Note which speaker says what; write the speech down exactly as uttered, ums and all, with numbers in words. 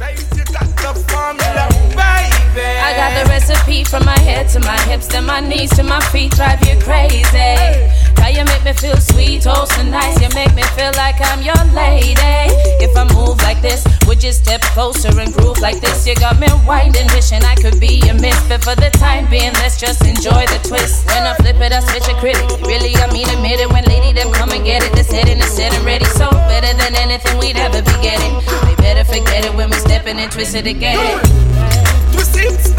Speaker 1: face, you got the formula, baby.
Speaker 2: I got the recipe from my head to my hips, then my knees to my feet, drive you crazy. How you make me feel sweet, oh so nice. You make me feel like I'm your lady. If I move like this, would you step closer and groove like this? You got me winding, wishing I could be your miss. But for the time being, let's just enjoy the twist. When I flip it, I switch it critically. Really, I mean admit it. When lady them come and get it, the setting is set and ready. So better than anything we'd ever be getting. We better forget it when we stepping and twist it again.
Speaker 1: Twist it.